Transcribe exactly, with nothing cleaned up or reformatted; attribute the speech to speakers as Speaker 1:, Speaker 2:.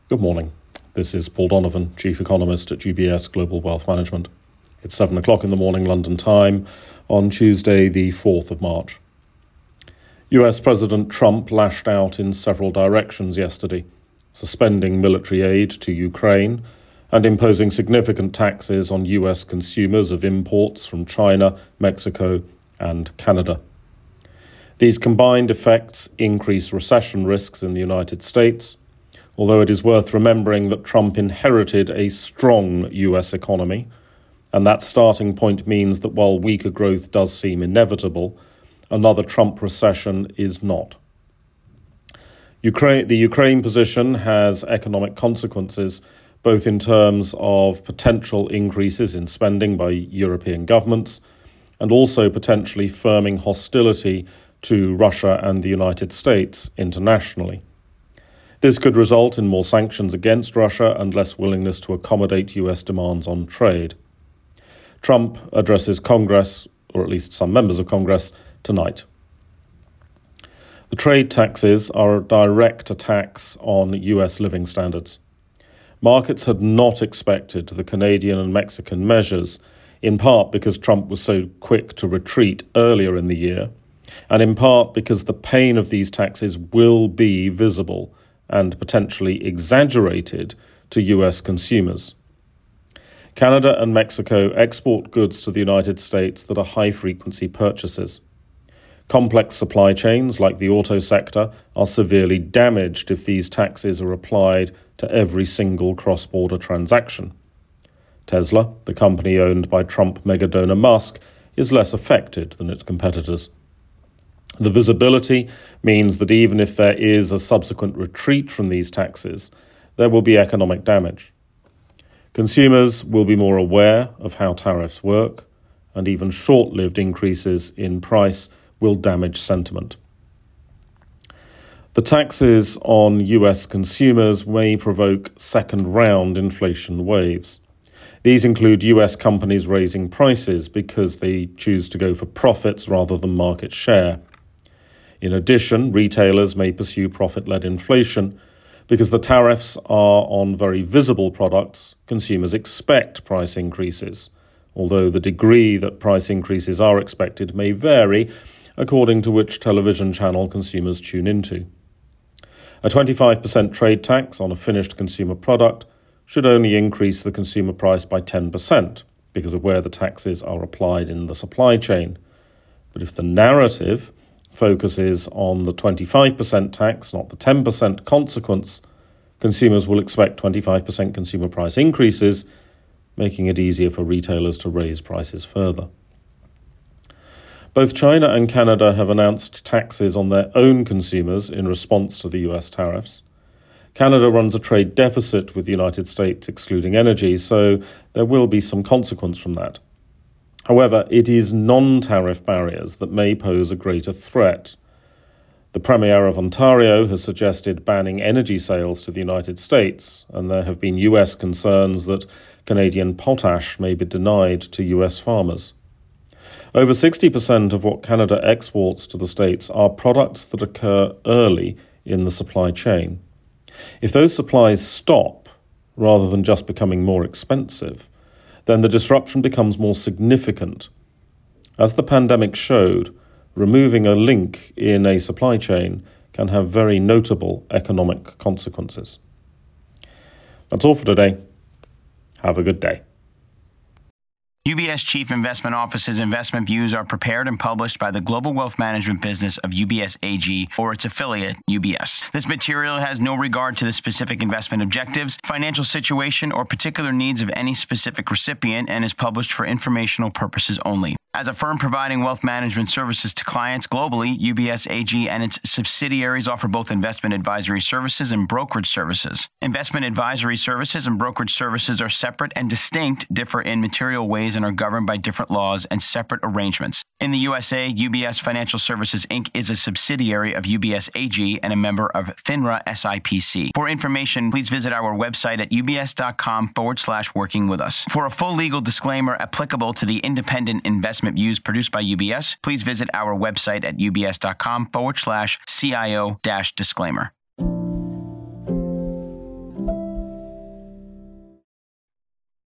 Speaker 1: Good morning. This is Paul Donovan, Chief Economist at U B S Global Wealth Management. It's seven o'clock in the morning London time on Tuesday, the fourth of March. U S President Trump lashed out in several directions yesterday, suspending military aid to Ukraine and imposing significant taxes on U S consumers of imports from China, Mexico, and Canada. These combined effects increase recession risks in the United States, although it is worth remembering that Trump inherited a strong U S economy, and that starting point means that while weaker growth does seem inevitable, another Trump recession is not. Ukraine, the Ukraine position has economic consequences, both in terms of potential increases in spending by European governments and also potentially firming hostility to Russia and the United States internationally. This could result in more sanctions against Russia and less willingness to accommodate U S demands on trade. Trump addresses Congress, or at least some members of Congress, tonight. The trade taxes are a direct attacks on U S living standards. Markets had not expected the Canadian and Mexican measures, in part because Trump was so quick to retreat earlier in the year, and in part because the pain of these taxes will be visible and potentially exaggerated to U S consumers. Canada and Mexico export goods to the United States that are high-frequency purchases. Complex supply chains, like the auto sector, are severely damaged if these taxes are applied to every single cross-border transaction. Tesla, the company owned by Trump megadonor Musk, is less affected than its competitors. The visibility means that even if there is a subsequent retreat from these taxes, there will be economic damage. Consumers will be more aware of how tariffs work, and even short-lived increases in price will damage sentiment. The taxes on U S consumers may provoke second-round inflation waves. These include U S companies raising prices because they choose to go for profits rather than market share. In addition, retailers may pursue profit-led inflation because the tariffs are on very visible products. Consumers expect price increases, although the degree that price increases are expected may vary according to which television channel consumers tune into. A twenty-five percent trade tax on a finished consumer product should only increase the consumer price by ten percent because of where the taxes are applied in the supply chain. But if the narrative focuses on the twenty-five percent tax, not the ten percent consequence, consumers will expect twenty-five percent consumer price increases, making it easier for retailers to raise prices further. Both China and Canada have announced taxes on their own consumers in response to the U S tariffs. Canada runs a trade deficit with the United States, excluding energy, so there will be some consequence from that. However, it is non-tariff barriers that may pose a greater threat. The Premier of Ontario has suggested banning energy sales to the United States, and there have been U S concerns that Canadian potash may be denied to U S farmers. Over sixty percent of what Canada exports to the States are products that occur early in the supply chain. If those supplies stop, rather than just becoming more expensive, then the disruption becomes more significant. As the pandemic showed, removing a link in a supply chain can have very notable economic consequences. That's all for today. Have a good day.
Speaker 2: U B S Chief Investment Office's investment views are prepared and published by the global wealth management business of U B S A G or its affiliate, U B S. This material has no regard to the specific investment objectives, financial situation, or particular needs of any specific recipient and is published for informational purposes only. As a firm providing wealth management services to clients globally, U B S A G and its subsidiaries offer both investment advisory services and brokerage services. Investment advisory services and brokerage services are separate and distinct, differ in material ways, and are governed by different laws and separate arrangements. In the U S A, U B S Financial Services Incorporated is a subsidiary of U B S A G and a member of FINRA S I P C. For information, please visit our website at ubs.com forward slash working with us. For a full legal disclaimer applicable to the independent investment views produced by U B S, please visit our website at ubs.com forward slash CIO dash disclaimer.